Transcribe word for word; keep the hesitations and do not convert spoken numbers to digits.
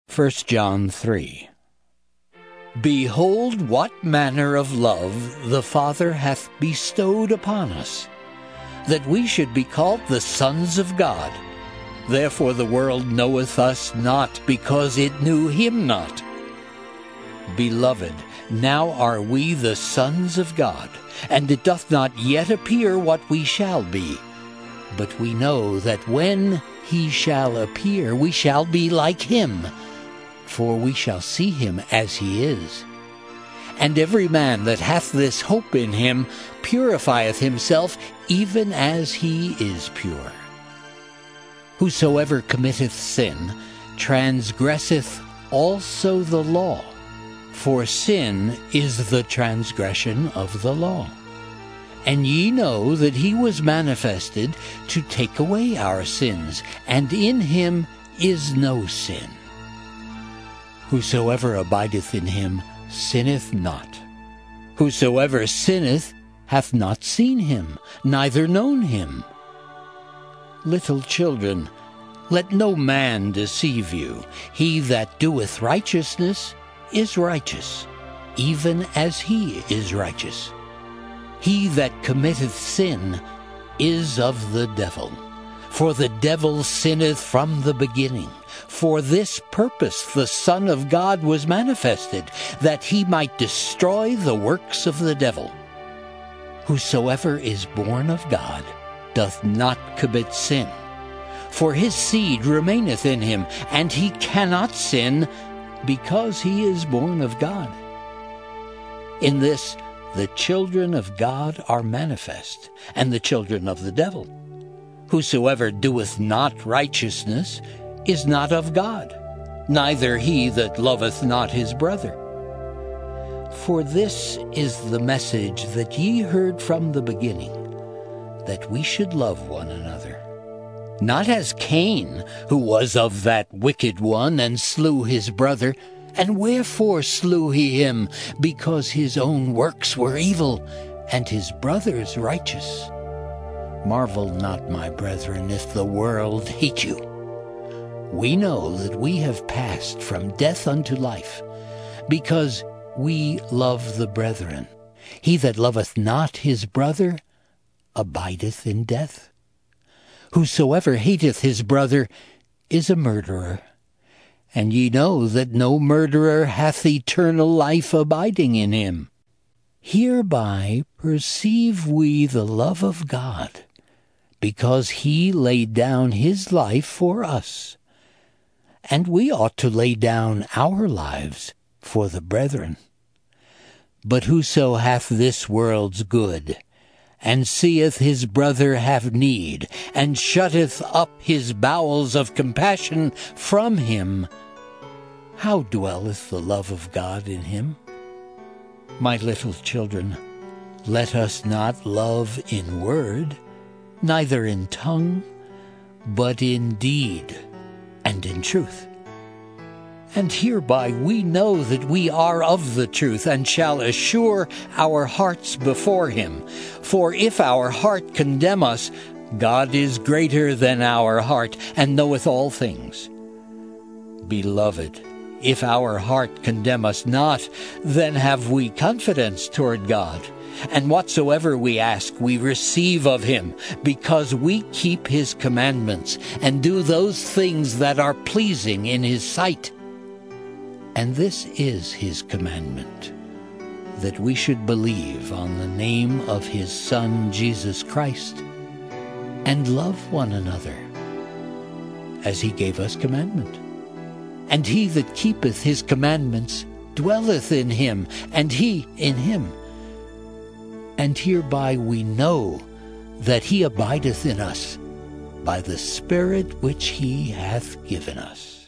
First John three. Behold what manner of love the Father hath bestowed upon us, that we should be called the sons of God. Therefore the world knoweth us not, because it knew him not. Beloved, now are we the sons of God, and it doth not yet appear what we shall be. But we know that when he shall appear, we shall be like him, for we shall see him as he is. And every man that hath this hope in him purifieth himself, even as he is pure. Whosoever committeth sin transgresseth also the law, for sin is the transgression of the law. And ye know that he was manifested to take away our sins, and in him is no sin. Whosoever abideth in him sinneth not. Whosoever sinneth hath not seen him, neither known him. Little children, let no man deceive you. He that doeth righteousness is righteous, even as he is righteous. He that committeth sin is of the devil, for the devil sinneth from the beginning. For this purpose the Son of God was manifested, that he might destroy the works of the devil. Whosoever is born of God doth not commit sin, for his seed remaineth in him, and he cannot sin, because he is born of God. In this the children of God are manifest, and the children of the devil. Whosoever doeth not righteousness is not of God, neither he that loveth not his brother. For this is the message that ye heard from the beginning, that we should love one another. Not as Cain, who was of that wicked one, and slew his brother. And wherefore slew he him? Because his own works were evil, and his brother's righteous. Marvel not, my brethren, if the world hate you. We know that we have passed from death unto life, because we love the brethren. He that loveth not his brother abideth in death. Whosoever hateth his brother is a murderer. And ye know that no murderer hath eternal life abiding in him. Hereby perceive we the love of God, because he laid down his life for us. And we ought to lay down our lives for the brethren. But whoso hath this world's good, and seeth his brother have need, and shutteth up his bowels of compassion from him, how dwelleth the love of God in him? My little children, let us not love in word, neither in tongue, but in deed and in truth. And hereby we know that we are of the truth, and shall assure our hearts before him. For if our heart condemn us, God is greater than our heart, and knoweth all things. Beloved, if our heart condemn us not, then have we confidence toward God. And whatsoever we ask, we receive of him, because we keep his commandments, and do those things that are pleasing in his sight. And this is his commandment, that we should believe on the name of his Son Jesus Christ, and love one another, as he gave us commandment. And he that keepeth his commandments dwelleth in him, and he in him. And hereby we know that he abideth in us, by the Spirit which he hath given us.